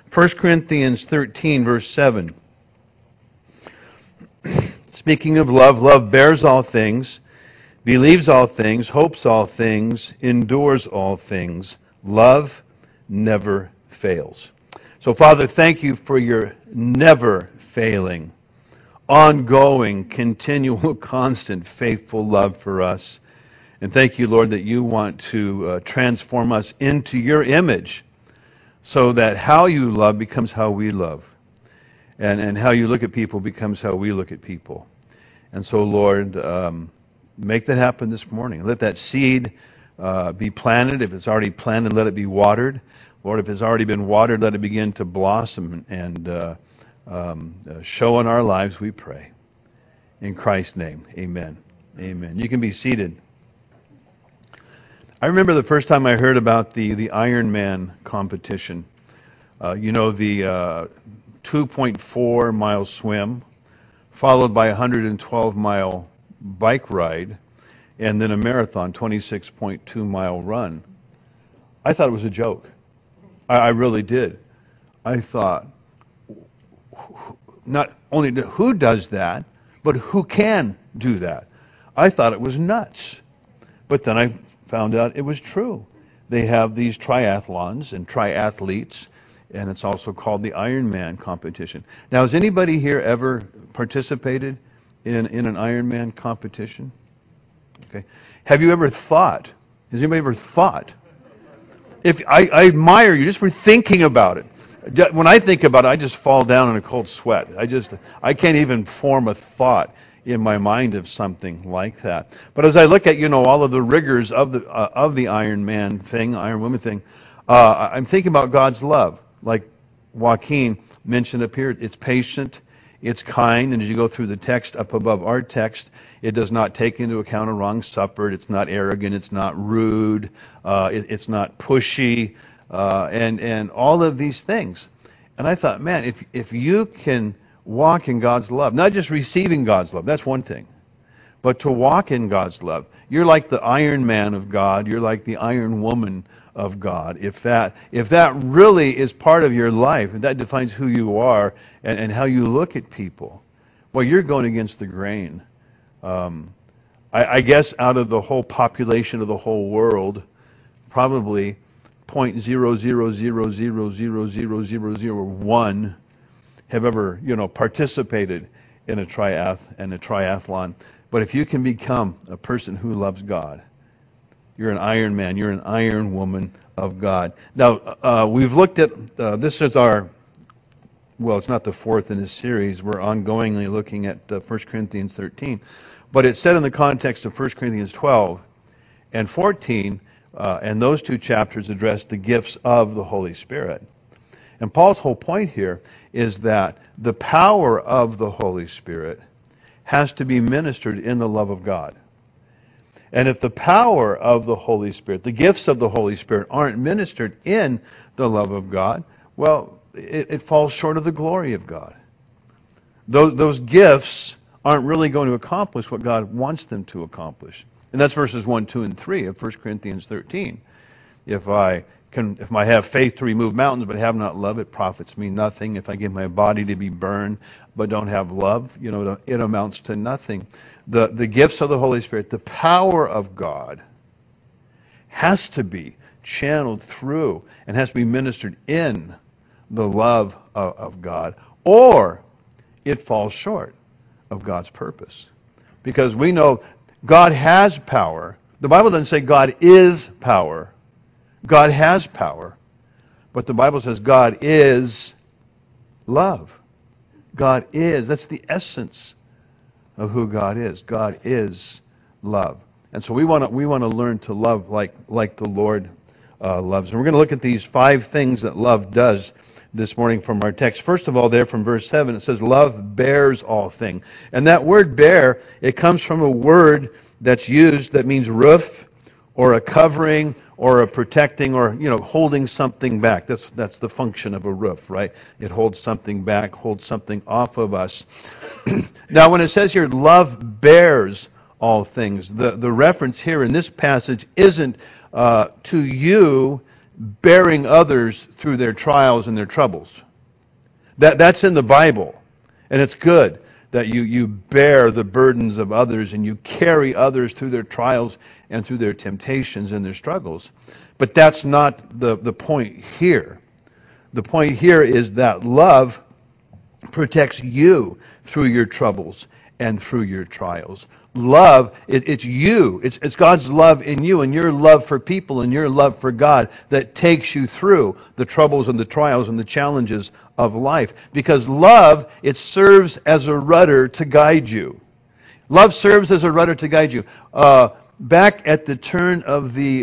1 Corinthians 13, verse 7. Speaking of love, love bears all things, believes all things, hopes all things, endures all things. Love never fails. So, Father, thank you for your never failing, ongoing, continual, constant, faithful love for us. And thank you, Lord, that you want to transform us into your image so that how you love becomes how we love. And how you look at people becomes how we look at people. And so, Lord, make that happen this morning. Let that seed be planted. If it's already planted, let it be watered. Lord, if it's already been watered, let it begin to blossom and show in our lives, we pray. In Christ's name, amen. Amen. You can be seated. I remember the first time I heard about the Ironman competition. The 2.4 mile swim, followed by a 112 mile bike ride, and then a marathon, 26.2 mile run. I thought it was a joke. I really did. I thought, not only who does that, but who can do that? I thought it was nuts. But then I found out it was true. They have these triathlons and triathletes, and it's also called the Ironman competition. Now, has anybody here ever participated in an Ironman competition? Okay. Have you ever thought? Has anybody ever thought? If I admire you just for thinking about it. When I think about it, I just fall down in a cold sweat. I can't even form a thought in my mind of something like that. But as I look at all of the rigors of the Iron Man thing, Iron Woman thing, I'm thinking about God's love. Like Joaquin mentioned up here, it's patient, it's kind, and as you go through the text up above our text, it does not take into account a wrong suffered, it's not arrogant, it's not rude, it's not pushy, and all of these things. And I thought, man, if you can walk in God's love, not just receiving God's love, that's one thing, but to walk in God's love, you're like the Iron Man of God, you're like the Iron Woman of God. If that really is part of your life, if that defines who you are and how you look at people, well, you're going against the grain. I guess out of the whole population of the whole world, probably 0.000000001 have ever participated in a triathlon. But if you can become a person who loves God, you're an Iron Man, you're an Iron Woman of God. Now, we've looked at, this is it's not the fourth in this series. We're ongoingly looking at 1 Corinthians 13. But it's said in the context of 1 Corinthians 12 and 14, and those two chapters address the gifts of the Holy Spirit. And Paul's whole point here is that the power of the Holy Spirit has to be ministered in the love of God. And if the power of the Holy Spirit, the gifts of the Holy Spirit aren't ministered in the love of God, well, it falls short of the glory of God. Those gifts aren't really going to accomplish what God wants them to accomplish. And that's verses 1, 2, and 3 of 1 Corinthians 13. If I have faith to remove mountains but have not love, it profits me nothing. If I give my body to be burned but don't have love, it amounts to nothing. The gifts of the Holy Spirit, the power of God, has to be channeled through and has to be ministered in the love of God, or it falls short of God's purpose. Because we know God has power. The Bible doesn't say God is power. God has power. But the Bible says God is love. God is. That's the essence of who God is. God is love. And so we want to learn to love like the Lord loves. And we're going to look at these 5 things that love does this morning from our text. First of all, there from verse 7, it says, love bears all things. And that word bear, it comes from a word that's used that means roof or a covering or a protecting or, holding something back. That's the function of a roof, right? It holds something back, holds something off of us. Now, when it says here, love bears all things, the reference here in this passage isn't to you bearing others through their trials and their troubles. That's in the Bible. And it's good that you bear the burdens of others and you carry others through their trials and through their temptations and their struggles. But that's not the point here. The point here is that love protects you through your troubles and through your trials. Love, it's you. It's God's love in you and your love for people and your love for God that takes you through the troubles and the trials and the challenges of life. Because love, it serves as a rudder to guide you. Love serves as a rudder to guide you. Back at the turn of the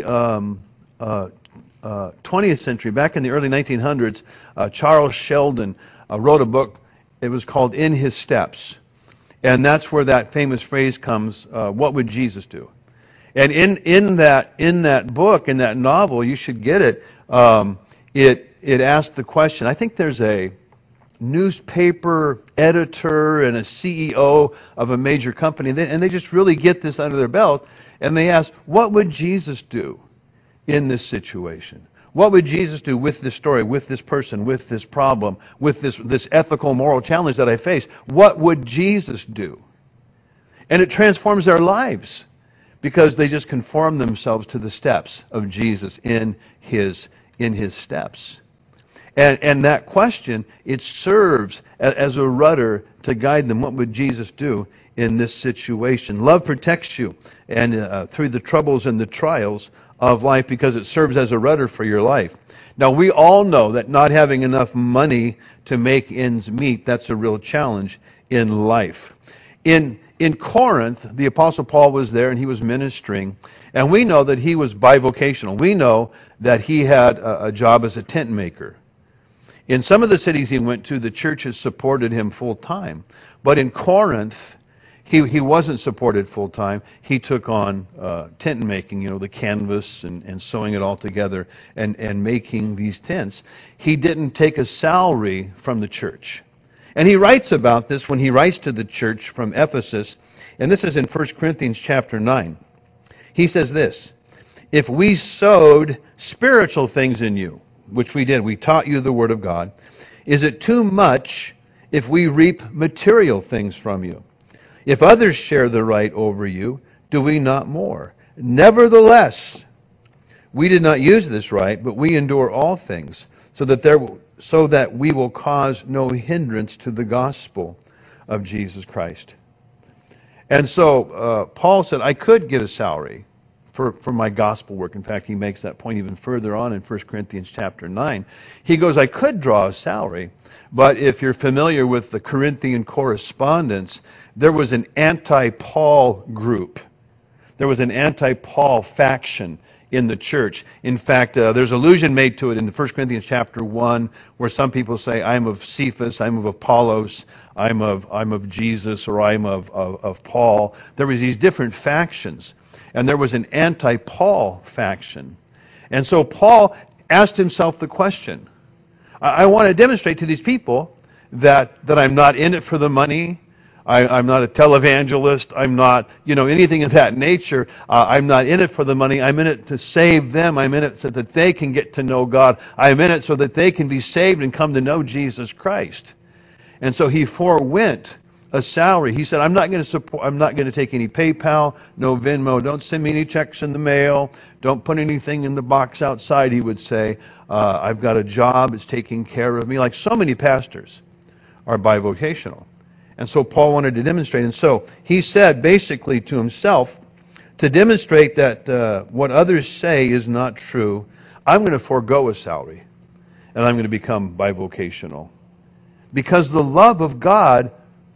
20th century, back in the early 1900s, Charles Sheldon wrote a book. It was called In His Steps. And that's where that famous phrase comes, what would Jesus do? And in that book, in that novel, you should get it, it asked the question. I think there's a newspaper editor and a CEO of a major company, and they just really get this under their belt, and they ask, what would Jesus do in this situation? What would Jesus do with this story, with this person, with this problem, with this ethical, moral challenge that I face? What would Jesus do? And it transforms their lives because they just conform themselves to the steps of Jesus in his steps. And that question, it serves as a rudder to guide them. What would Jesus do in this situation? Love protects you and through the troubles and the trials of life because it serves as a rudder for your life. Now, we all know that not having enough money to make ends meet, that's a real challenge in life. In Corinth, the Apostle Paul was there and he was ministering, and we know that he was bivocational. We know that he had a job as a tent maker. In some of the cities he went to, the churches supported him full time. But in Corinth, he wasn't supported full time. He took on tent making, the canvas and sewing it all together and making these tents. He didn't take a salary from the church. And he writes about this when he writes to the church from Ephesus. And this is in 1 Corinthians chapter 9. He says this, if we sowed spiritual things in you, which we did, we taught you the Word of God, is it too much if we reap material things from you? If others share the right over you, do we not more? Nevertheless, we did not use this right, but we endure all things, so that we will cause no hindrance to the gospel of Jesus Christ. And so Paul said, I could get a salary for my gospel work. In fact, he makes that point even further on in 1 Corinthians chapter 9. He goes, I could draw a salary, but if you're familiar with the Corinthian correspondence, there was an anti-Paul group. There was an anti-Paul faction in the church. In fact, there's allusion made to it in the 1 Corinthians chapter 1, where some people say, I'm of Cephas, I'm of Apollos, I'm of Jesus, or I'm of Paul. There was these different factions. And there was an anti-Paul faction. And so Paul asked himself the question, I want to demonstrate to these people that I'm not in it for the money. I'm not a televangelist. I'm not, anything of that nature. I'm not in it for the money. I'm in it to save them. I'm in it so that they can get to know God. I'm in it so that they can be saved and come to know Jesus Christ. And so he forewent a salary. He said, I'm not going to take any PayPal, no Venmo. Don't send me any checks in the mail. Don't put anything in the box outside, he would say. I've got a job. It's taking care of me. Like so many pastors are bivocational. And so Paul wanted to demonstrate. And so he said basically to himself, to demonstrate that what others say is not true, I'm going to forego a salary. And I'm going to become bivocational. Because the love of God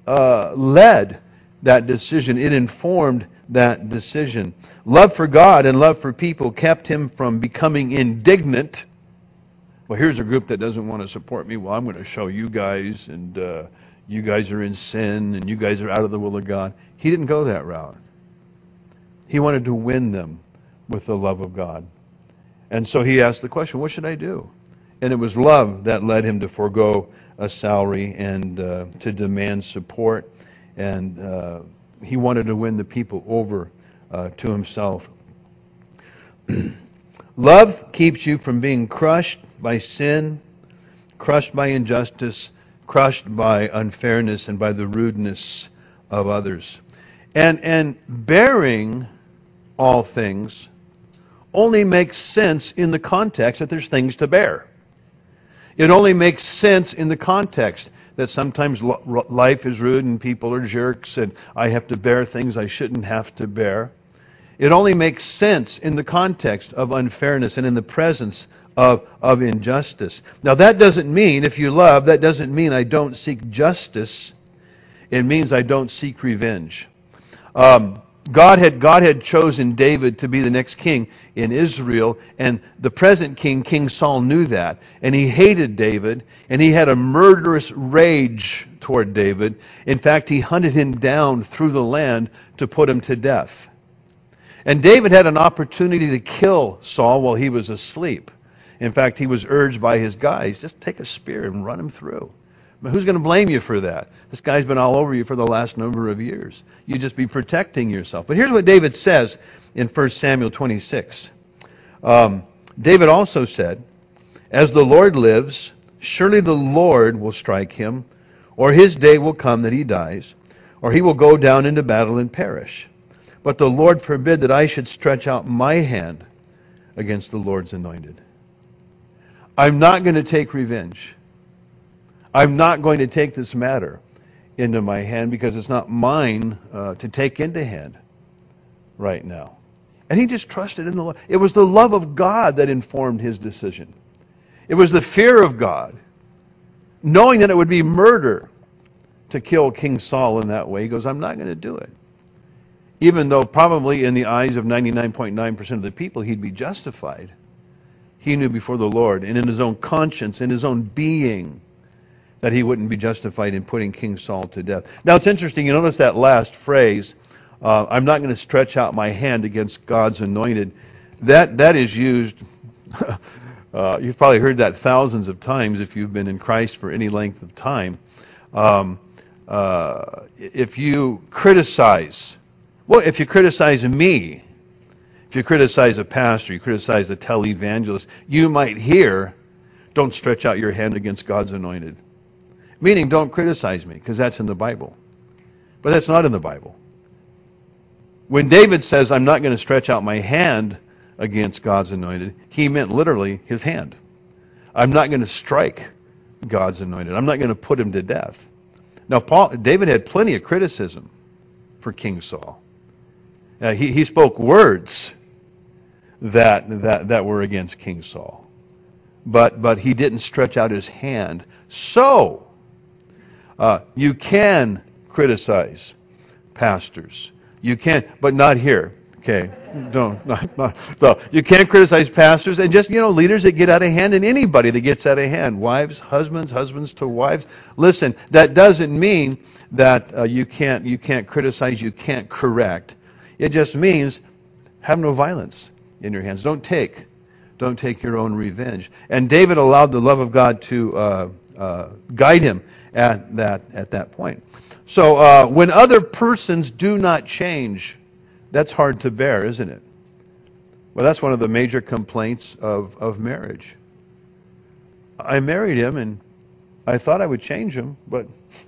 led that decision. It informed that decision. Love for God and love for people kept him from becoming indignant. Well, here's a group that doesn't want to support me. Well, I'm going to show you guys, and you guys are in sin, and you guys are out of the will of God. He didn't go that route. He wanted to win them with the love of God. And so he asked the question, what should I do? And it was love that led him to forego a salary and to demand support. And he wanted to win the people over to himself. Love keeps you from being crushed by sin, crushed by injustice, crushed by unfairness and by the rudeness of others. And bearing all things only makes sense in the context that there's things to bear. It only makes sense in the context that sometimes life is rude and people are jerks and I have to bear things I shouldn't have to bear. It only makes sense in the context of unfairness and in the presence of injustice. Now that doesn't mean, if you love, that doesn't mean I don't seek justice. It means I don't seek revenge. God had chosen David to be the next king in Israel, and the present king, King Saul, knew that. And he hated David, and he had a murderous rage toward David. In fact, he hunted him down through the land to put him to death. And David had an opportunity to kill Saul while he was asleep. In fact, he was urged by his guys, just take a spear and run him through. But who's going to blame you for that? This guy's been all over you for the last number of years. You just be protecting yourself. But here's what David says in 1 Samuel 26. David also said, as the Lord lives, surely the Lord will strike him, or his day will come that he dies, or he will go down into battle and perish. But the Lord forbid that I should stretch out my hand against the Lord's anointed. I'm not going to take revenge. I'm not going to take this matter into my hand because it's not mine to take into hand right now. And he just trusted in the Lord. It was the love of God that informed his decision. It was the fear of God, knowing that it would be murder to kill King Saul in that way. He goes, I'm not going to do it. Even though probably in the eyes of 99.9% of the people he'd be justified, he knew before the Lord and in his own conscience, in his own being, that he wouldn't be justified in putting King Saul to death. Now it's interesting, you notice that last phrase, I'm not going to stretch out my hand against God's anointed. That is used, you've probably heard that thousands of times if you've been in Christ for any length of time. If you criticize me, if you criticize a pastor, you criticize a televangelist, you might hear, don't stretch out your hand against God's anointed. Meaning, don't criticize me, because that's in the Bible. But that's not in the Bible. When David says, I'm not going to stretch out my hand against God's anointed, he meant literally his hand. I'm not going to strike God's anointed. I'm not going to put him to death. Now, David had plenty of criticism for King Saul. He spoke words that were against King Saul. But he didn't stretch out his hand. So, you can criticize pastors. You can, but not here. Okay, no. You can't criticize pastors and just, leaders that get out of hand, and anybody that gets out of hand. Wives, husbands to wives. Listen, that doesn't mean that you can't criticize, you can't correct. It just means have no violence in your hands. Don't take your own revenge. And David allowed the love of God to guide him at that point. So when other persons do not change, that's hard to bear, isn't it? Well, that's one of the major complaints of marriage. I married him and I thought I would change him, but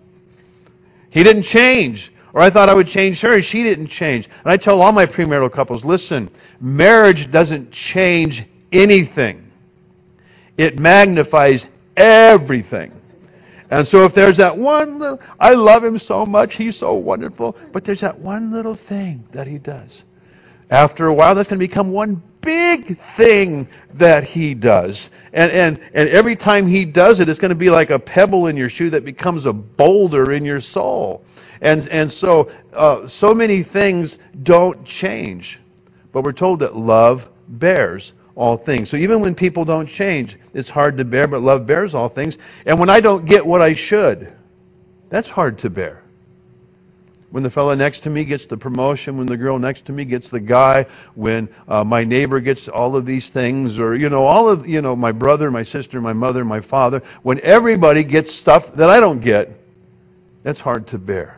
he didn't change. Or I thought I would change her and she didn't change. And I tell all my premarital couples, listen, marriage doesn't change anything. It magnifies everything. And so if there's that one little, I love him so much, he's so wonderful, but there's that one little thing that he does. After a while, that's going to become one big thing that he does. And every time he does it, it's going to be like a pebble in your shoe that becomes a boulder in your soul. And so many things don't change. But we're told that love bears all things. So even when people don't change, it's hard to bear, but love bears all things. And when I don't get what I should, that's hard to bear. When the fellow next to me gets the promotion, when the girl next to me gets the guy, when my neighbor gets all of these things, or, my brother, my sister, my mother, my father, when everybody gets stuff that I don't get, that's hard to bear.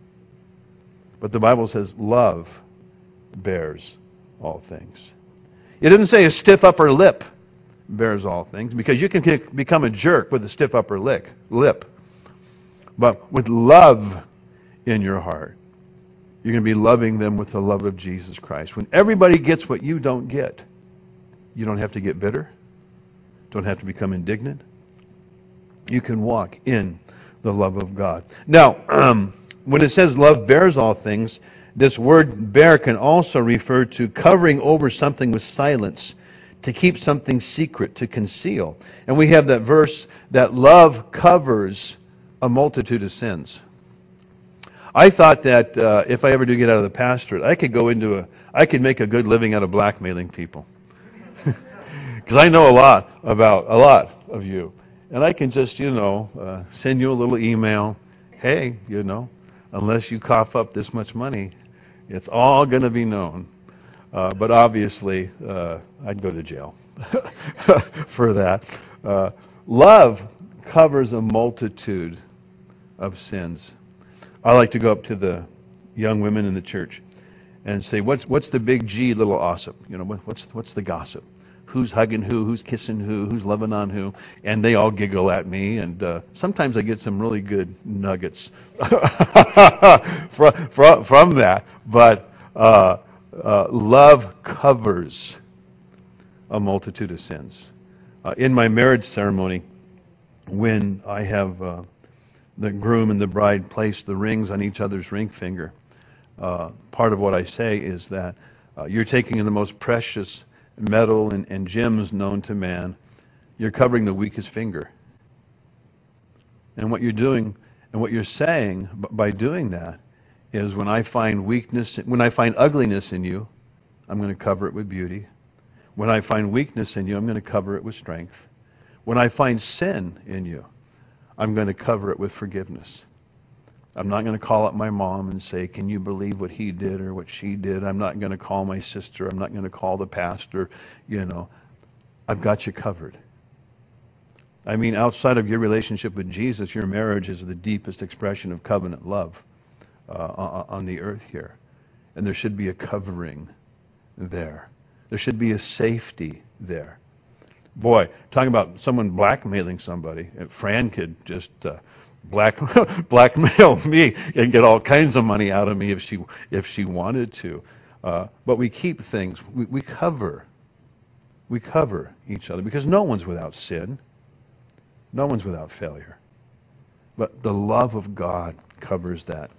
But the Bible says love bears all things. It doesn't say a stiff upper lip bears all things, because you can become a jerk with a stiff upper lip. But with love in your heart, you're going to be loving them with the love of Jesus Christ. When everybody gets what you don't get, you don't have to get bitter. Don't have to become indignant. You can walk in the love of God. Now, when it says love bears all things, this word bear can also refer to covering over something with silence, to keep something secret, to conceal. And we have that verse that love covers a multitude of sins. I thought that if I ever do get out of the pastorate, I could make a good living out of blackmailing people. Because I know a lot of you. And I can just, send you a little email. Hey, unless you cough up this much money, it's all going to be known. But obviously, I'd go to jail for that. Love covers a multitude of sins. I like to go up to the young women in the church and say, "What's the big G, little gossip? What's the gossip? Who's hugging who? Who's kissing who? Who's loving on who?" And they all giggle at me, and sometimes I get some really good nuggets from that. But love covers a multitude of sins. In my marriage ceremony, when I have the groom and the bride place the rings on each other's ring finger, part of what I say is that you're taking the most precious metal and gems known to man. You're covering the weakest finger. And what you're doing and what you're saying by doing that is, when I find ugliness in you, I'm going to cover it with beauty. When I find weakness in you, I'm going to cover it with strength. When I find sin in you, I'm going to cover it with forgiveness. I'm not going to call up my mom and say, "Can you believe what he did or what she did?" I'm not going to call my sister. I'm not going to call the pastor. I've got you covered. I mean, outside of your relationship with Jesus, your marriage is the deepest expression of covenant love on the earth here. And there should be a covering there. There should be a safety there. Boy, talking about someone blackmailing somebody, Fran could just blackmail me and get all kinds of money out of me if she wanted to. But we keep things. We cover each other, because no one's without sin. No one's without failure. But the love of God covers that.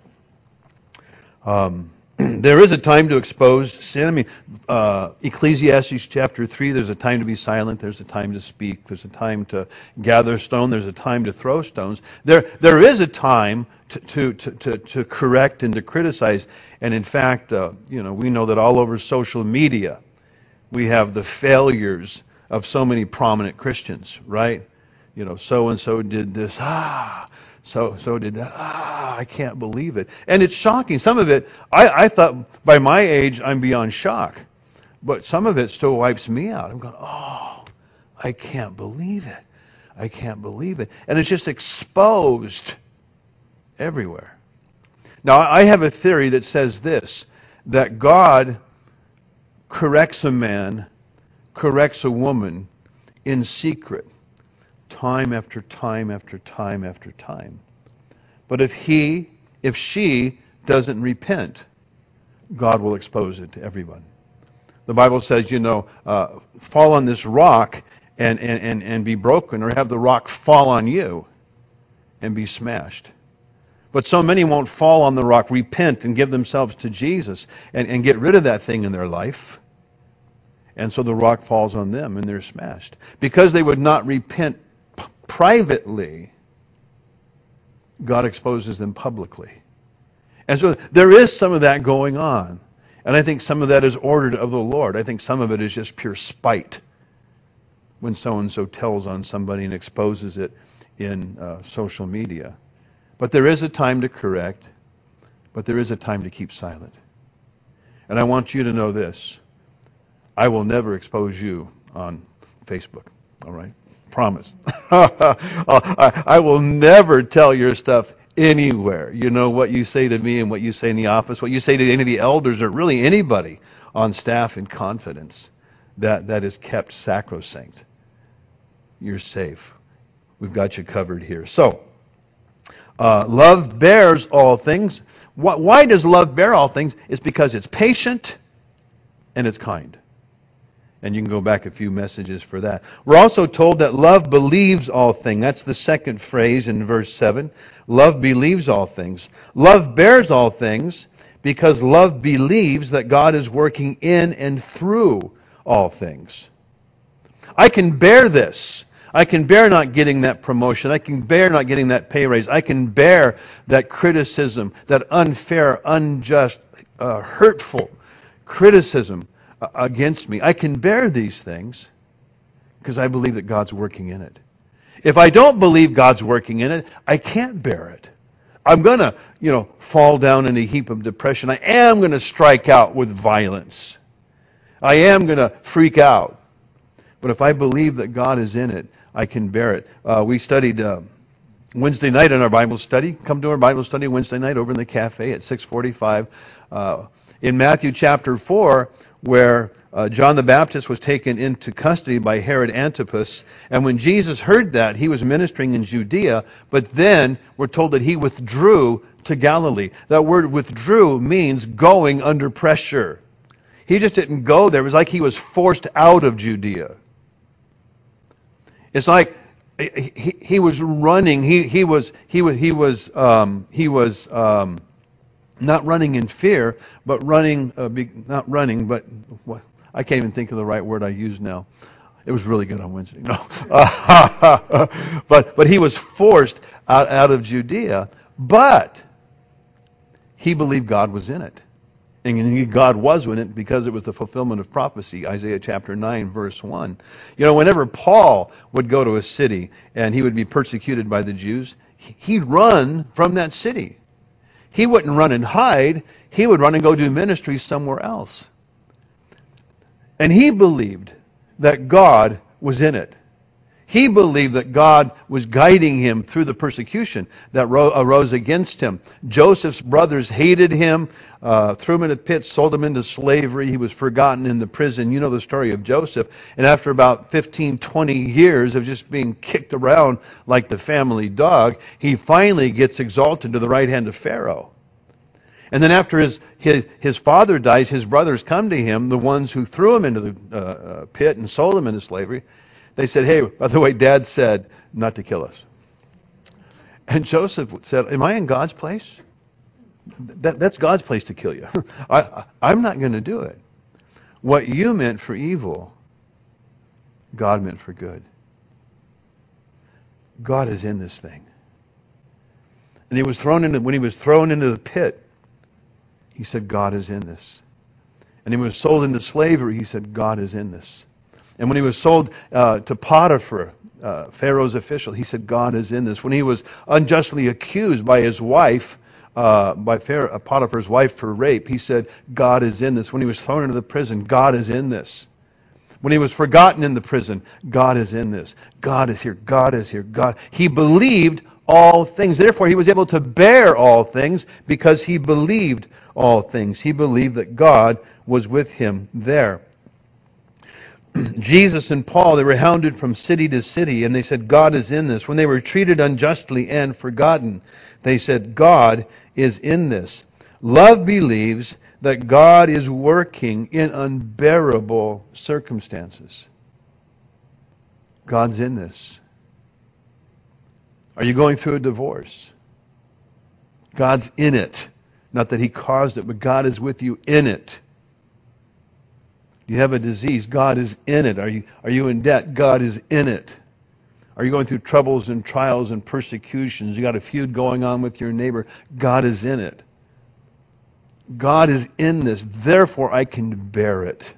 There is a time to expose sin. I mean, Ecclesiastes chapter 3, there's a time to be silent, there's a time to speak, there's a time to gather stone, there's a time to throw stones. There is a time to correct and to criticize. And in fact, we know that all over social media, we have the failures of so many prominent Christians, right? So-and-so did this, so did that, I can't believe it. And it's shocking. Some of it, I thought by my age I'm beyond shock. But some of it still wipes me out. I'm going, I can't believe it. I can't believe it. And it's just exposed everywhere. Now, I have a theory that says this, that God corrects a man, corrects a woman in secret, time after time after time after time. But if she doesn't repent, God will expose it to everyone. The Bible says, fall on this rock and be broken, or have the rock fall on you and be smashed. But so many won't fall on the rock, repent, and give themselves to Jesus and get rid of that thing in their life. And so the rock falls on them and they're smashed. Because they would not repent privately, God exposes them publicly. And so there is some of that going on. And I think some of that is ordered of the Lord. I think some of it is just pure spite when so-and-so tells on somebody and exposes it in social media. But there is a time to correct, but there is a time to keep silent. And I want you to know this. I will never expose you on Facebook, all right? Promise. I will never tell your stuff anywhere. What you say to me and what you say in the office, what you say to any of the elders or really anybody on staff in confidence. that is kept sacrosanct. You're safe. We've got you covered here. So, love bears all things. Why does love bear all things? It's because it's patient and it's kind. And you can go back a few messages for that. We're also told that love believes all things. That's the second phrase in verse 7. Love believes all things. Love bears all things because love believes that God is working in and through all things. I can bear this. I can bear not getting that promotion. I can bear not getting that pay raise. I can bear that criticism, that unfair, unjust, hurtful criticism against me. I can bear these things because I believe that God's working in it. If I don't believe God's working in it, I can't bear it. I'm going to, fall down in a heap of depression. I am going to strike out with violence. I am going to freak out. But if I believe that God is in it, I can bear it. We studied Wednesday night in our Bible study. Come to our Bible study Wednesday night over in the cafe at 6:45. In Matthew chapter 4, where John the Baptist was taken into custody by Herod Antipas. And when Jesus heard that, he was ministering in Judea, but then we're told that he withdrew to Galilee. That word withdrew means going under pressure. He just didn't go there. It was like he was forced out of Judea. It's like he was running. He was not running in fear, but running. Not running, but I can't even think of the right word I use now. It was really good on Wednesday. No, but he was forced out of Judea. But he believed God was in it. And God was in it because it was the fulfillment of prophecy, Isaiah chapter 9, verse 1. Whenever Paul would go to a city and he would be persecuted by the Jews, he'd run from that city. He wouldn't run and hide. He would run and go do ministry somewhere else. And he believed that God was in it. He believed that God was guiding him through the persecution that arose against him. Joseph's brothers hated him, threw him in a pit, sold him into slavery. He was forgotten in the prison. You know the story of Joseph. And after about 15, 20 years of just being kicked around like the family dog, he finally gets exalted to the right hand of Pharaoh. And then after his father dies, his brothers come to him, the ones who threw him into the pit and sold him into slavery. They said, hey, by the way, Dad said not to kill us. And Joseph said, am I in God's place? That's God's place to kill you. I'm not going to do it. What you meant for evil, God meant for good. God is in this thing. And when he was thrown into the pit, he said, God is in this. And he was sold into slavery, he said, God is in this. And when he was sold to Potiphar, Pharaoh's official, he said, God is in this. When he was unjustly accused by his wife, Potiphar's wife for rape, he said, God is in this. When he was thrown into the prison, God is in this. When he was forgotten in the prison, God is in this. God is here. God is here. God. He believed all things. Therefore, he was able to bear all things because he believed all things. He believed that God was with him there. Jesus and Paul, they were hounded from city to city, and they said, God is in this. When they were treated unjustly and forgotten, they said, God is in this. Love believes that God is working in unbearable circumstances. God's in this. Are you going through a divorce? God's in it. Not that he caused it, but God is with you in it. You have a disease, God is in it. Are you in debt? God is in it. Are you going through troubles and trials and persecutions? You got a feud going on with your neighbor? God is in it. God is in this. Therefore, I can bear it.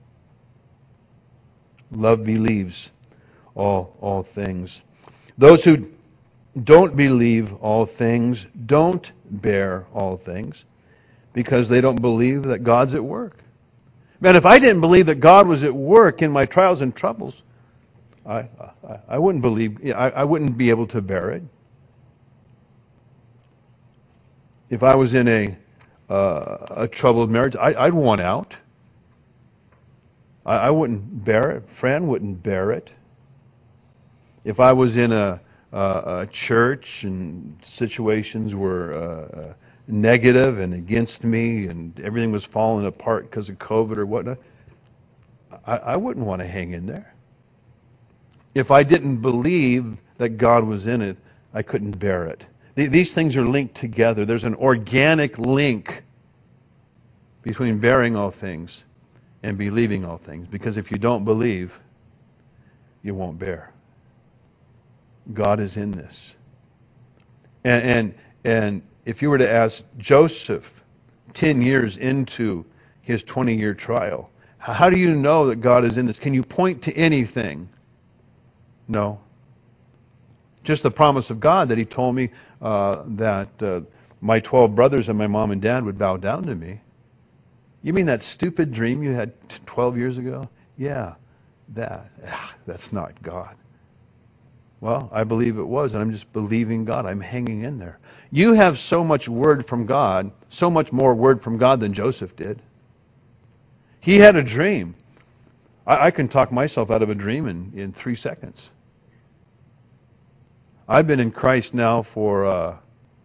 Love believes all things. Those who don't believe all things don't bear all things because they don't believe that God's at work. Man, if I didn't believe that God was at work in my trials and troubles, I wouldn't believe. I wouldn't be able to bear it. If I was in a troubled marriage, I'd want out. I wouldn't bear it. Fran wouldn't bear it. If I was in a church and situations were negative and against me and everything was falling apart because of COVID or whatnot, I wouldn't want to hang in there. If I didn't believe that God was in it, I couldn't bear it. These things are linked together. There's an organic link between bearing all things and believing all things. Because if you don't believe, you won't bear. God is in this. And if you were to ask Joseph 10 years into his 20-year trial, how do you know that God is in this? Can you point to anything? No. Just the promise of God that he told me that my 12 brothers and my mom and dad would bow down to me. You mean that stupid dream you had 12 years ago? Yeah, that's not God. Well, I believe it was, and I'm just believing God. I'm hanging in there. You have so much word from God, so much more word from God than Joseph did. He had a dream. I can talk myself out of a dream in 3 seconds. I've been in Christ now for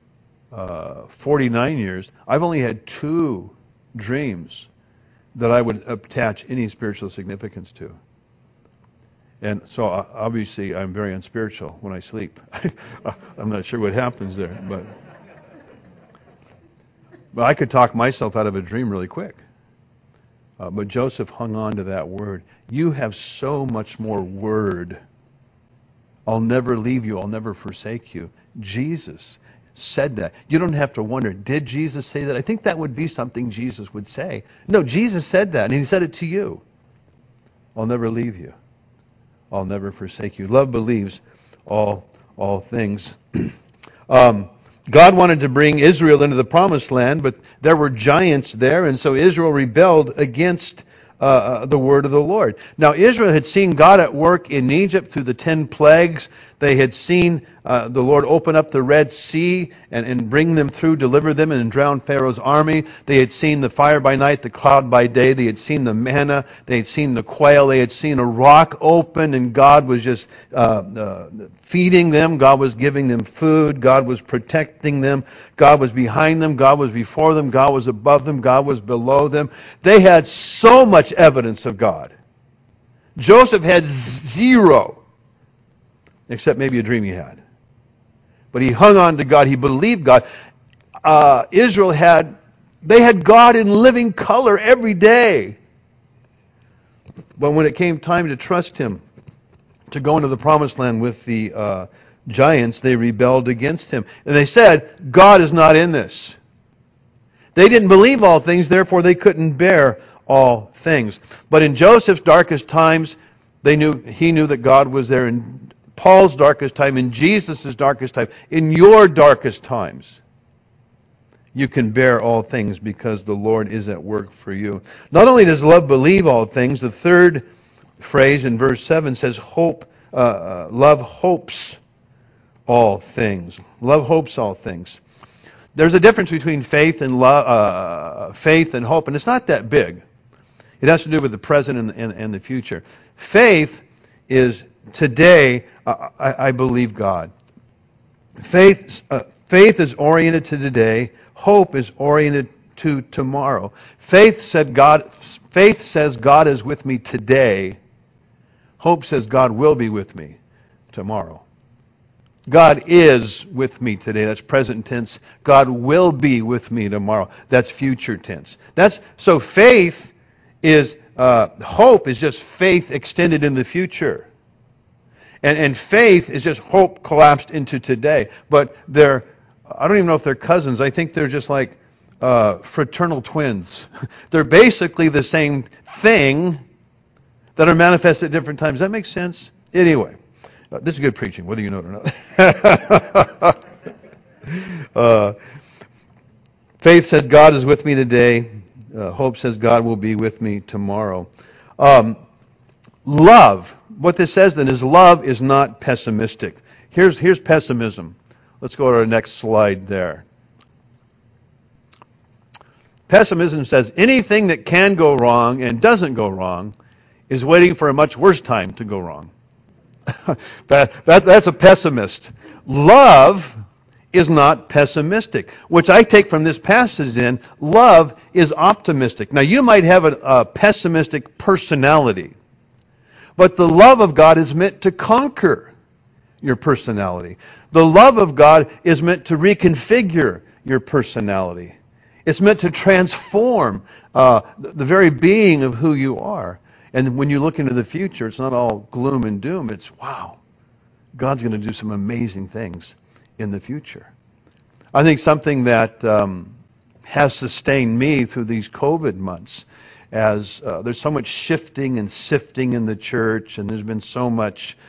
49 years. I've only had 2 dreams that I would attach any spiritual significance to. And so obviously I'm very unspiritual when I sleep. I'm not sure what happens there, but I could talk myself out of a dream really quick. But Joseph hung on to that word. You have so much more word. I'll never leave you. I'll never forsake you. Jesus said that. You don't have to wonder, did Jesus say that? I think that would be something Jesus would say. No, Jesus said that, and he said it to you. I'll never leave you. I'll never forsake you. Love believes all things. God wanted to bring Israel into the promised land, but there were giants there, and so Israel rebelled against the word of the Lord. Now, Israel had seen God at work in Egypt through the 10 plagues. They had seen the Lord open up the Red Sea and bring them through, deliver them, and drown Pharaoh's army. They had seen the fire by night, the cloud by day. They had seen the manna. They had seen the quail. They had seen a rock open, and God was just feeding them. God was giving them food. God was protecting them. God was behind them. God was before them. God was above them. God was below them. They had so much evidence of God. Joseph had 0. Except maybe a dream he had. But he hung on to God. He believed God. Israel had God in living color every day. But when it came time to trust him, to go into the promised land with the giants, they rebelled against him. And they said, God is not in this. They didn't believe all things, therefore they couldn't bear all things. But in Joseph's darkest times, he knew that God was there. In Paul's darkest time, in Jesus' darkest time, in your darkest times, you can bear all things because the Lord is at work for you. Not only does love believe all things, the third phrase in verse 7 says, love hopes all things. Love hopes all things. There's a difference between faith and hope, and it's not that big. It has to do with the present and the future. Faith is today, I believe God. Faith is oriented to today. Hope is oriented to tomorrow. Faith says God is with me today. Hope says God will be with me tomorrow. God is with me today. That's present tense. God will be with me tomorrow. That's future tense. So faith is hope is just faith extended in the future. And faith is just hope collapsed into today. But I don't even know if they're cousins. I think they're just like fraternal twins. They're basically the same thing that are manifest at different times. Does that make sense? Anyway, this is good preaching, whether you know it or not. Faith said God is with me today. Hope says God will be with me tomorrow. Love. What this says then is love is not pessimistic. Here's pessimism. Let's go to our next slide there. Pessimism says anything that can go wrong and doesn't go wrong is waiting for a much worse time to go wrong. That's a pessimist. Love is not pessimistic, which I take from this passage in. Love is optimistic. Now, you might have a pessimistic personality, but the love of God is meant to conquer your personality. The love of God is meant to reconfigure your personality. It's meant to transform the very being of who you are. And when you look into the future, it's not all gloom and doom. It's, wow, God's going to do some amazing things in the future. I think something that has sustained me through these COVID months, as there's so much shifting and sifting in the church, and there's been so much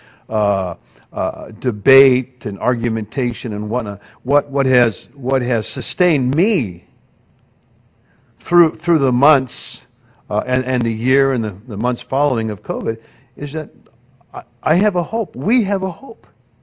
debate and argumentation and whatnot. What has sustained me through the months and the year and the months following of COVID is that I have a hope. We have a hope.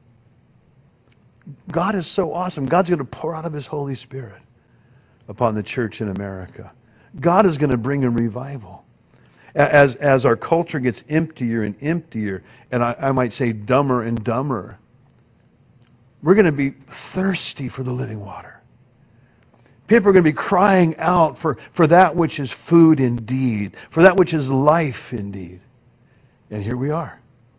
God is so awesome. God's going to pour out of His Holy Spirit upon the church in America. God is going to bring a revival. As our culture gets emptier and emptier, and I might say dumber and dumber, we're going to be thirsty for the living water. People are going to be crying out for that which is food indeed, for that which is life indeed. And here we are.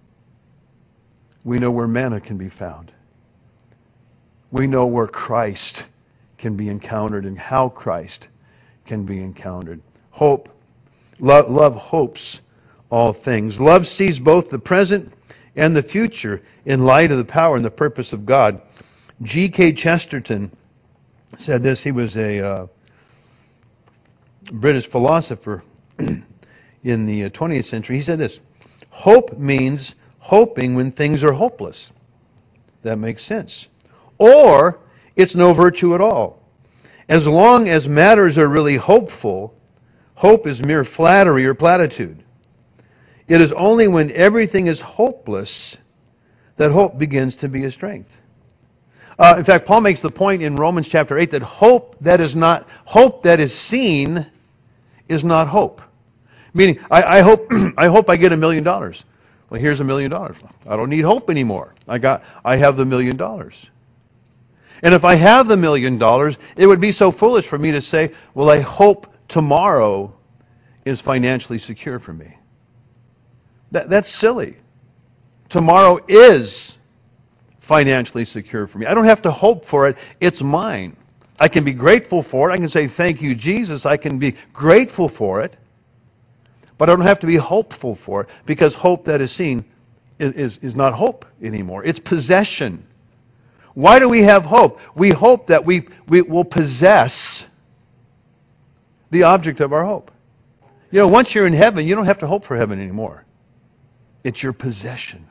We know where manna can be found. We know where Christ can be encountered and how Christ can be encountered. Hope. Love hopes all things. Love sees both the present and the future in light of the power and the purpose of God. G.K. Chesterton said this. He was a British philosopher in the 20th century. He said this: hope means hoping when things are hopeless. That makes sense. Or it's no virtue at all. As long as matters are really hopeful, hope is mere flattery or platitude. It is only when everything is hopeless that hope begins to be a strength. In fact, Paul makes the point in Romans chapter 8 that hope that is seen is not hope. Meaning, I hope I get $1 million. Well, here's $1 million. I don't need hope anymore. I have the $1 million. And if I have the $1 million, it would be so foolish for me to say, well, I hope tomorrow is financially secure for me. That's silly. Tomorrow is financially secure for me. I don't have to hope for it. It's mine. I can be grateful for it. I can say, thank you, Jesus. I can be grateful for it. But I don't have to be hopeful for it, because hope that is seen is not hope anymore. It's possession. Why do we have hope? We hope that we will possess the object of our hope. You know, once you're in heaven, you don't have to hope for heaven anymore. It's your possession.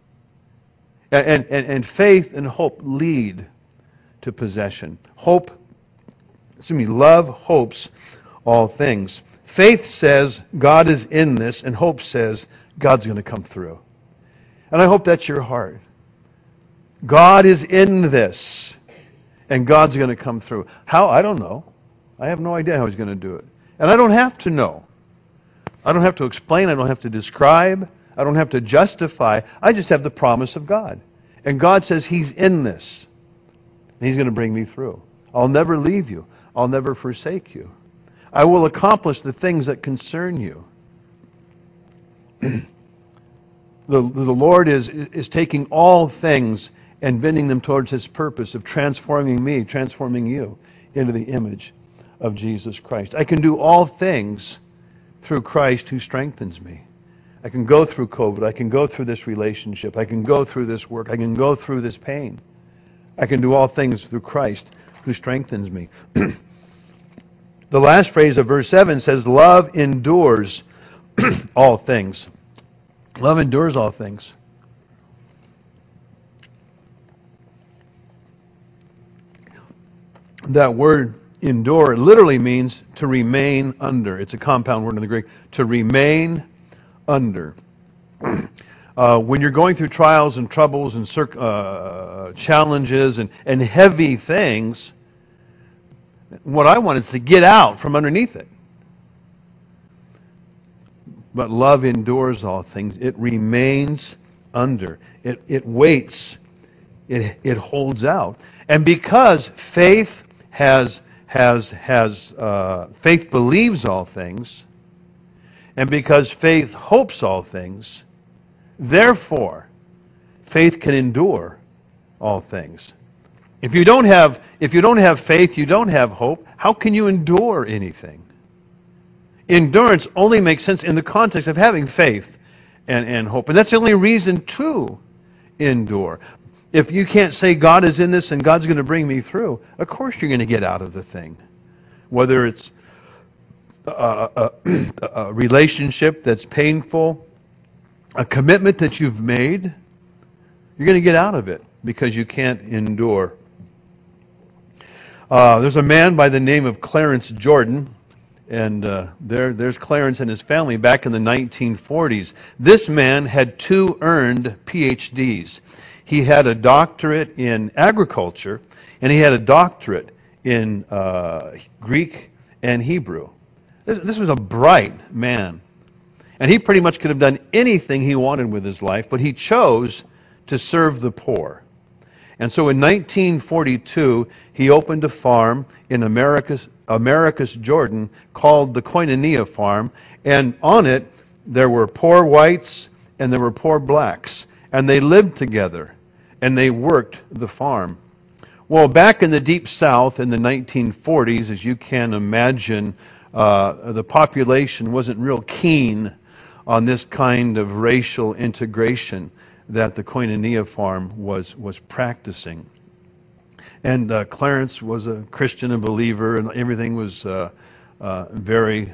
And faith and hope lead to possession. Love hopes all things. Faith says God is in this, and hope says God's going to come through. And I hope that's your heart. God is in this, and God's going to come through. How? I don't know. I have no idea how He's going to do it. And I don't have to know. I don't have to explain. I don't have to describe. I don't have to justify. I just have the promise of God. And God says He's in this. And He's going to bring me through. I'll never leave you. I'll never forsake you. I will accomplish the things that concern you. The Lord is taking all things and bending them towards His purpose of transforming me, transforming you into the image of Jesus Christ. I can do all things through Christ who strengthens me. I can go through COVID. I can go through this relationship. I can go through this work. I can go through this pain. I can do all things through Christ who strengthens me. The last phrase of verse 7 says, love endures all things. Love endures all things. That word endure literally means to remain under. It's a compound word in the Greek. To remain under. When you're going through trials and troubles and challenges and heavy things, what I want is to get out from underneath it. But love endures all things. It remains under. It waits. It holds out. And because faith faith believes all things, and because faith hopes all things, therefore faith can endure all things. If you don't have faith, you don't have hope. How can you endure anything? Endurance only makes sense in the context of having faith and hope. And that's the only reason to endure. If you can't say God is in this and God's going to bring me through, of course you're going to get out of the thing. Whether it's a relationship that's painful, a commitment that you've made, you're going to get out of it because you can't endure. There's a man by the name of Clarence Jordan, and there's Clarence and his family back in the 1940s. This man had 2 earned PhDs. He had a doctorate in agriculture, and he had a doctorate in Greek and Hebrew. This was a bright man. And he pretty much could have done anything he wanted with his life, but he chose to serve the poor. And so in 1942, he opened a farm in Americus, Jordan, called the Koinonia Farm. And on it, there were poor whites and there were poor blacks. And they lived together. And they worked the farm. Well, back in the Deep South in the 1940s, as you can imagine, the population wasn't real keen on this kind of racial integration that the Koinonia Farm was practicing. And Clarence was a Christian and believer, and everything was very,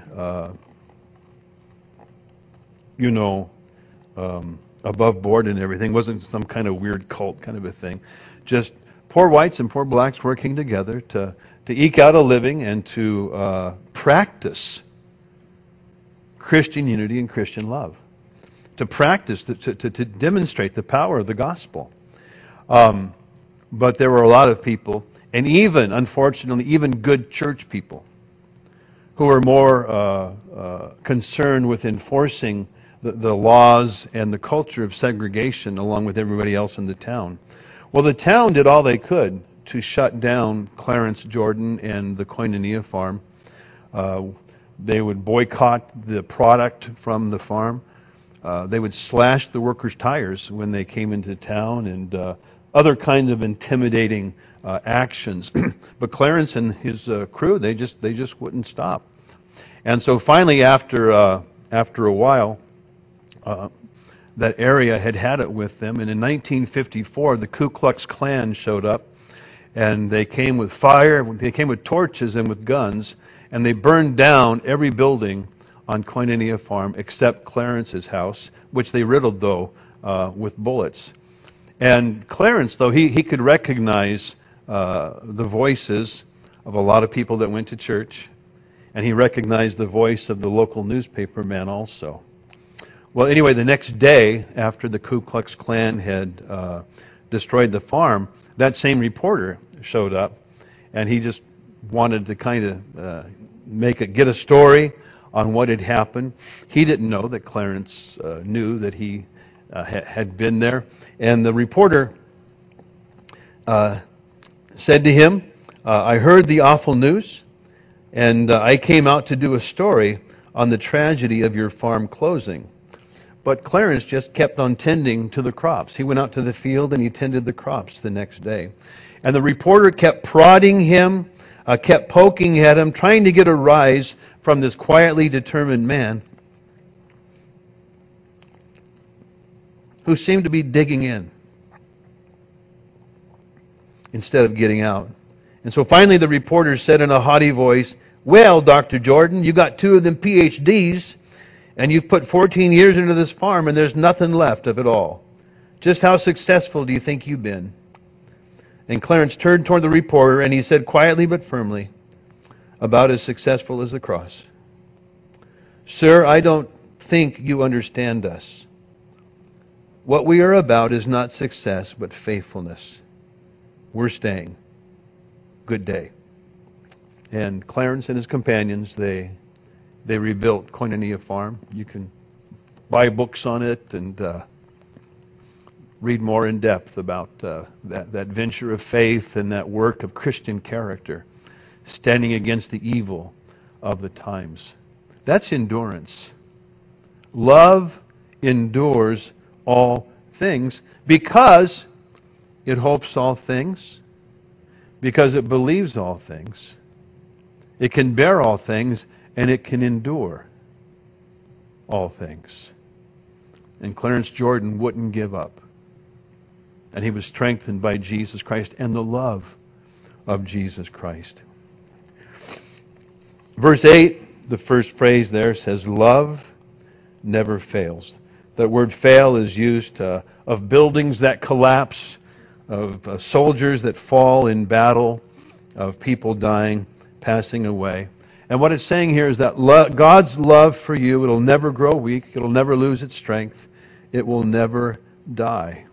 above board and everything. It wasn't some kind of weird cult kind of a thing. Just poor whites and poor blacks working together to eke out a living and to practice Christian unity and Christian love. To practice, to demonstrate the power of the gospel. But there were a lot of people, and even, unfortunately, even good church people, who were more concerned with enforcing the laws and the culture of segregation along with everybody else in the town. Well, the town did all they could to shut down Clarence Jordan and the Koinonia Farm. They would boycott the product from the farm. They would slash the workers' tires when they came into town, and other kinds of intimidating actions. But Clarence and his crew, they just wouldn't stop. And so finally, after a while, that area had it with them. And in 1954, the Ku Klux Klan showed up, and they came with fire, they came with torches and with guns, and they burned down every building on Koinonia Farm except Clarence's house, which they riddled, though, with bullets. And Clarence, though, he could recognize the voices of a lot of people that went to church, and he recognized the voice of the local newspaper man also. Well, anyway, the next day, after the Ku Klux Klan had destroyed the farm, that same reporter showed up, and he just wanted to kind of get a story on what had happened. He didn't know that Clarence knew that he had been there. And the reporter said to him, I heard the awful news, and I came out to do a story on the tragedy of your farm closing. But Clarence just kept on tending to the crops. He went out to the field and he tended the crops the next day. And the reporter kept prodding him, kept poking at him, trying to get a rise from this quietly determined man who seemed to be digging in instead of getting out. And so finally the reporter said in a haughty voice, well, Dr. Jordan, you got 2 of them PhDs, and you've put 14 years into this farm, and there's nothing left of it all. Just how successful do you think you've been? And Clarence turned toward the reporter, and he said quietly but firmly, about as successful as the cross. Sir, I don't think you understand us. What we are about is not success, but faithfulness. We're staying. Good day. And Clarence and his companions, they rebuilt Koinonia Farm. You can buy books on it and read more in depth about that venture of faith and that work of Christian character, standing against the evil of the times. That's endurance. Love endures all things because it hopes all things, because it believes all things. It can bear all things, and it can endure all things. And Clarence Jordan wouldn't give up. And he was strengthened by Jesus Christ and the love of Jesus Christ. Verse 8, the first phrase there says, love never fails. That word fail is used of buildings that collapse, of soldiers that fall in battle, of people dying, passing away. And what it's saying here is that God's love for you, it'll never grow weak, it'll never lose its strength, it will never die.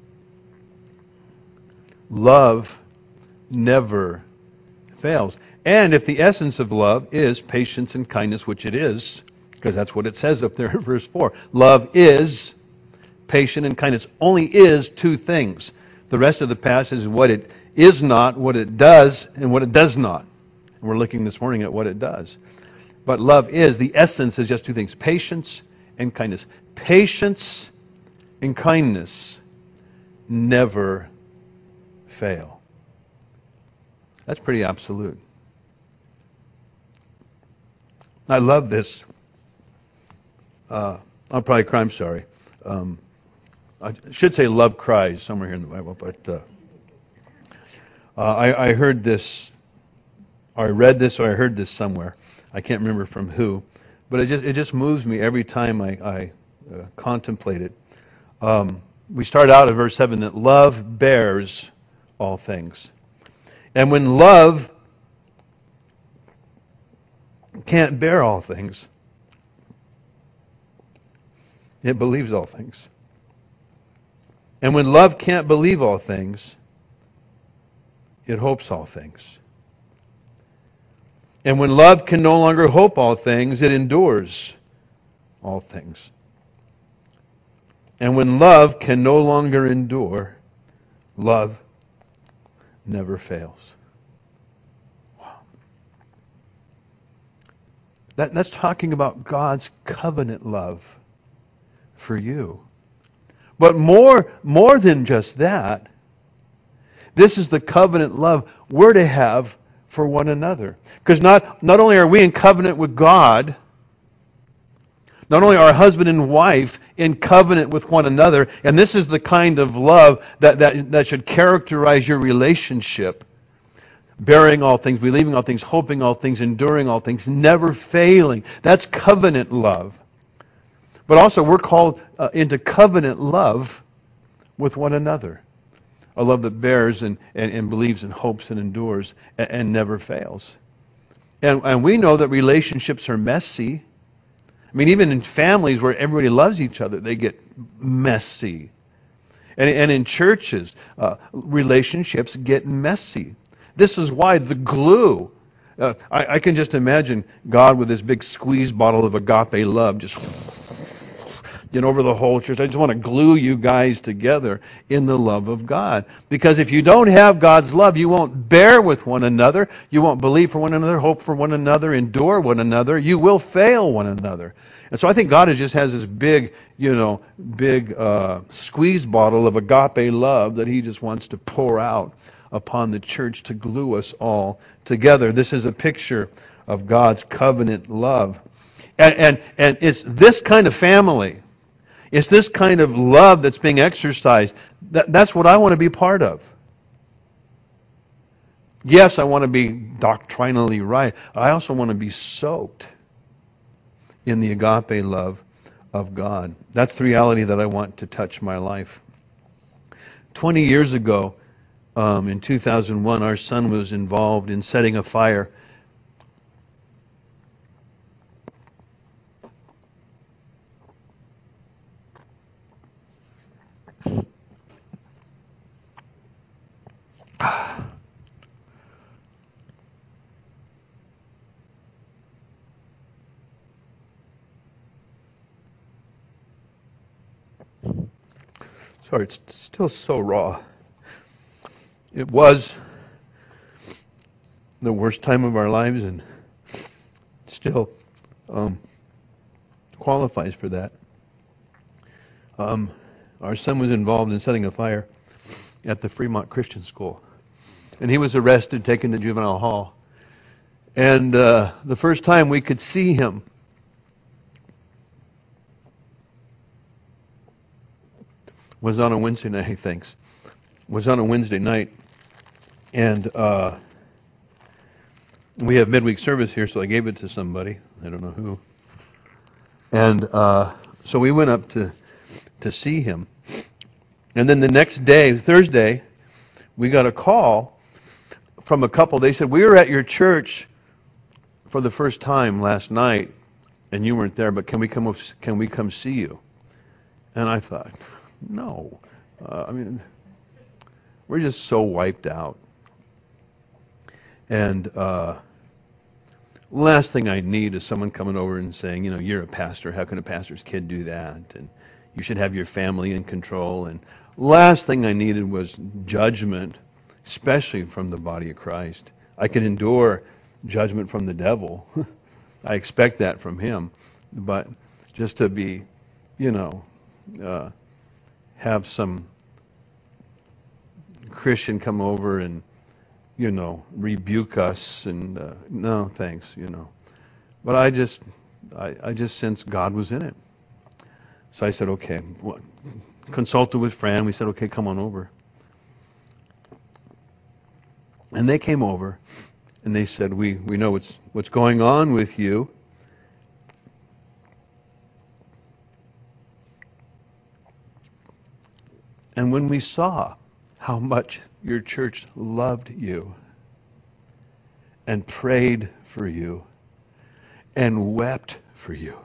Love never fails. And if the essence of love is patience and kindness, which it is, because that's what it says up there in verse 4, love is patient and kindness. Only is two things. The rest of the passage is what it is not, what it does, and what it does not. And we're looking this morning at what it does. But love is, the essence is just two things, patience and kindness. Patience and kindness never fail. That's pretty absolute. I love this. I'll probably cry, I'm sorry. I should say love cries somewhere here in the Bible, but I heard this, or I read this, or I heard this somewhere. I can't remember from who, but it just moves me every time I contemplate it. We start out at verse 7 that love bears all things. And when love can't bear all things, it believes all things. And when love can't believe all things, it hopes all things. And when love can no longer hope all things, it endures all things. And when love can no longer endure, love never fails. Wow. That's talking about God's covenant love for you. But more than just that, this is the covenant love we're to have for one another. Because not only are we in covenant with God, not only are husband and wife in covenant with one another, and this is the kind of love that should characterize your relationship, bearing all things, believing all things, hoping all things, enduring all things, never failing. That's covenant love. But also we're called into covenant love with one another. A love that bears and believes and hopes and endures and never fails. And we know that relationships are messy. I mean, even in families where everybody loves each other, they get messy. And in churches, relationships get messy. This is why the glue, I can just imagine God with this big squeeze bottle of agape love just over the whole church. I just want to glue you guys together in the love of God. Because if you don't have God's love, you won't bear with one another. You won't believe for one another, hope for one another, endure one another. You will fail one another. And so I think God just has this big squeeze bottle of agape love that He just wants to pour out upon the church to glue us all together. This is a picture of God's covenant love. And it's this kind of family. It's this kind of love that's being exercised. That's what I want to be part of. Yes, I want to be doctrinally right. I also want to be soaked in the agape love of God. That's the reality that I want to touch my life. 20 years ago, in 2001, our son was involved in setting a fire. Sorry, it's still so raw. It was the worst time of our lives, and still qualifies for that. Our son was involved in setting a fire at the Fremont Christian School, and he was arrested, taken to juvenile hall. And the first time we could see him was on a Wednesday night. Hey, thanks. Was on a Wednesday night, and we have midweek service here, so I gave it to somebody. I don't know who. And so we went up to see him. And then the next day, Thursday, we got a call from a couple. They said, we were at your church for the first time last night, and you weren't there, but can we come see you? And I thought, no. We're just so wiped out. And last thing I need is someone coming over and saying, you're a pastor. How can a pastor's kid do that? And you should have your family in control. And last thing I needed was judgment, especially from the body of Christ. I can endure judgment from the devil. I expect that from him. But just to be, have some Christian come over and, rebuke us, and no, thanks, But I just sensed God was in it. So I said, okay. Consulted with Fran. We said, okay, come on over. And they came over, and they said, we know what's going on with you. And when we saw how much your church loved you and prayed for you and wept for you,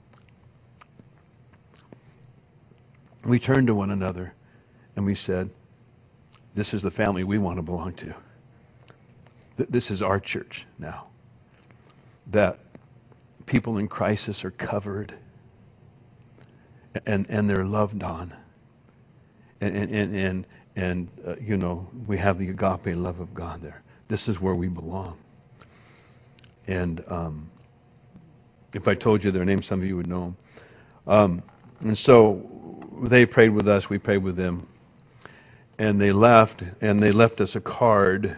we turned to one another and we said, this is the family we want to belong to. This is our church now. That people in crisis are covered and they're loved on. And we have the agape love of God there. This is where we belong. And if I told you their names, some of you would know them. And so they prayed with us, we prayed with them. And they left us a card.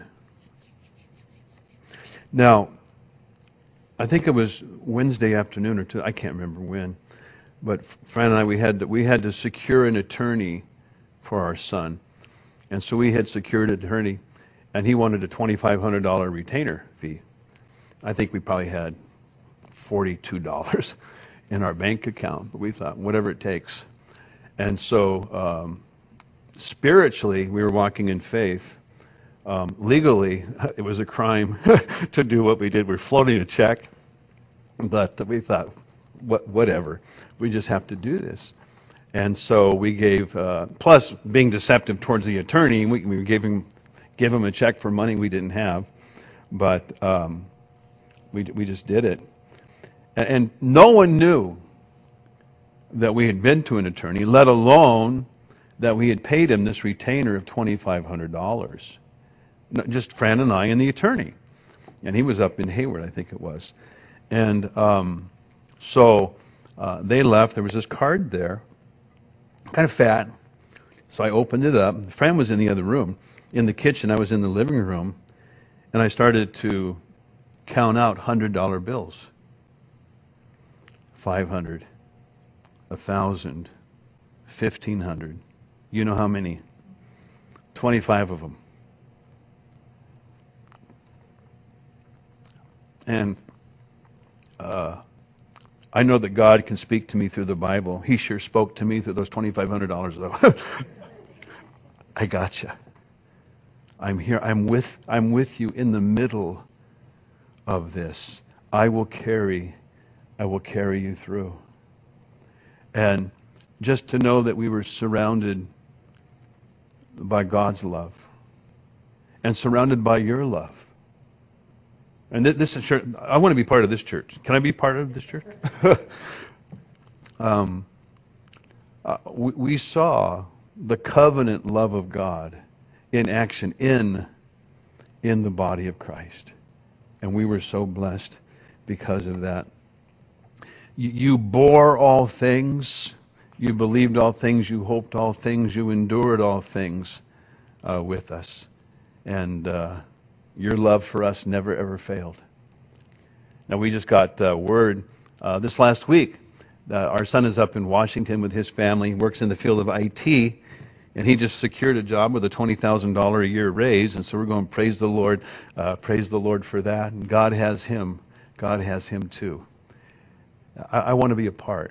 Now, I think it was Wednesday afternoon or two, I can't remember when, but Fran and I, we had to secure an attorney for our son. And so we had secured an attorney, and he wanted a $2,500 retainer fee. I think we probably had $42 in our bank account, but we thought, whatever it takes. And so spiritually, we were walking in faith. Legally, it was a crime to do what we did. We're floating a check, but we thought, whatever. We just have to do this. And so we gave, plus being deceptive towards the attorney, we gave him a check for money we didn't have, but we just did it. And no one knew that we had been to an attorney, let alone that we had paid him this retainer of $2,500. Just Fran and I and the attorney. And he was up in Hayward, I think it was. And so they left. There was this card there, kind of fat. So I opened it up. Fran was in the other room. In the kitchen, I was in the living room. And I started to count out $100 bills. 500, 1,000, 1,500. You know how many? 25 of them. And I know that God can speak to me through the Bible. He sure spoke to me through those $2,500, though. I gotcha. I'm here. I'm with you in the middle of this. I will carry you through. And just to know that we were surrounded by God's love and surrounded by your love. And this is church. I want to be part of this church. Can I be part of this church? We saw the covenant love of God in action in the body of Christ. And we were so blessed because of that. You bore all things. You believed all things. You hoped all things. You endured all things with us. And your love for us never, ever failed. Now, we just got word this last week. Our son is up in Washington with his family. He works in the field of IT. And he just secured a job with a $20,000 a year raise. And so we're going to praise the Lord for that. And God has him. God has him too. I want to be a part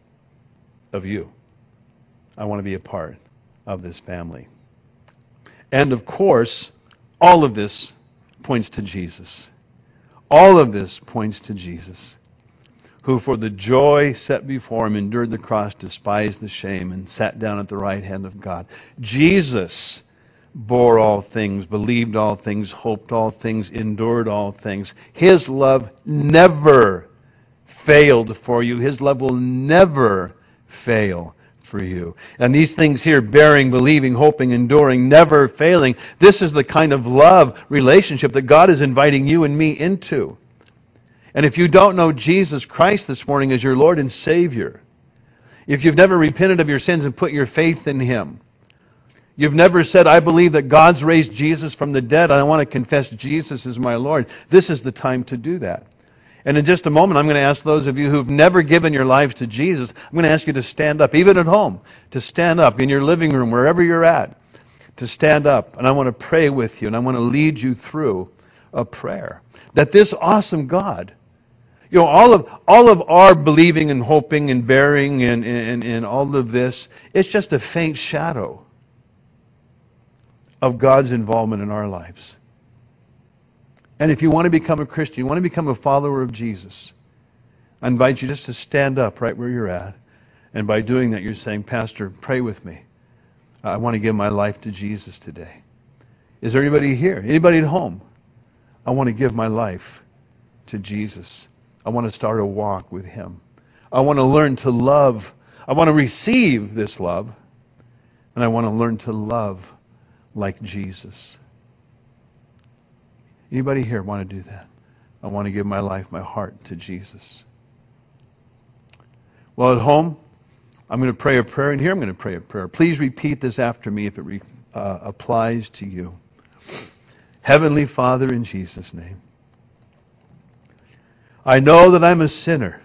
of you. I want to be a part of this family. And of course, all of this points to Jesus. All of this points to Jesus, who for the joy set before him endured the cross, despised the shame, and sat down at the right hand of God. Jesus bore all things, believed all things, hoped all things, endured all things. His love never failed for you. His love will never fail for you. And these things here, bearing, believing, hoping, enduring, never failing, this is the kind of love relationship that God is inviting you and me into. And if you don't know Jesus Christ this morning as your Lord and Savior, if you've never repented of your sins and put your faith in Him, you've never said, I believe that God's raised Jesus from the dead, and I want to confess Jesus as my Lord, this is the time to do that. And in just a moment, I'm going to ask those of you who've never given your lives to Jesus, I'm going to ask you to stand up, even at home, to stand up in your living room, wherever you're at, to stand up. And I want to pray with you, and I want to lead you through a prayer. That this awesome God, you know, all of our believing and hoping and bearing and all of this, it's just a faint shadow of God's involvement in our lives. And if you want to become a Christian, you want to become a follower of Jesus, I invite you just to stand up right where you're at. And by doing that, you're saying, Pastor, pray with me. I want to give my life to Jesus today. Is there anybody here? Anybody at home? I want to give my life to Jesus. I want to start a walk with Him. I want to learn to love. I want to receive this love. And I want to learn to love like Jesus. Anybody here want to do that? I want to give my life, my heart to Jesus. Well, at home, I'm going to pray a prayer, and here I'm going to pray a prayer. Please repeat this after me if it applies to you. Heavenly Father, in Jesus' name, I know that I'm a sinner.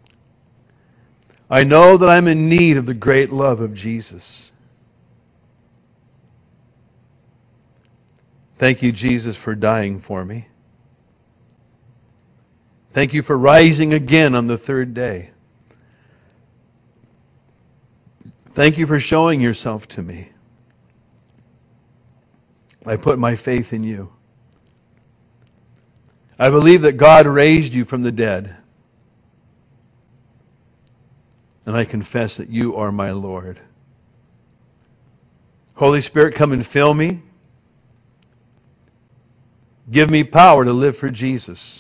I know that I'm in need of the great love of Jesus. Thank you, Jesus, for dying for me. Thank you for rising again on the third day. Thank you for showing yourself to me. I put my faith in you. I believe that God raised you from the dead. And I confess that you are my Lord. Holy Spirit, come and fill me. Give me power to live for Jesus.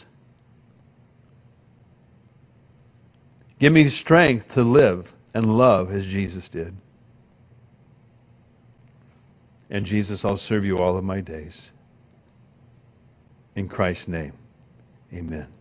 Give me strength to live and love as Jesus did. And Jesus, I'll serve you all of my days. In Christ's name, amen.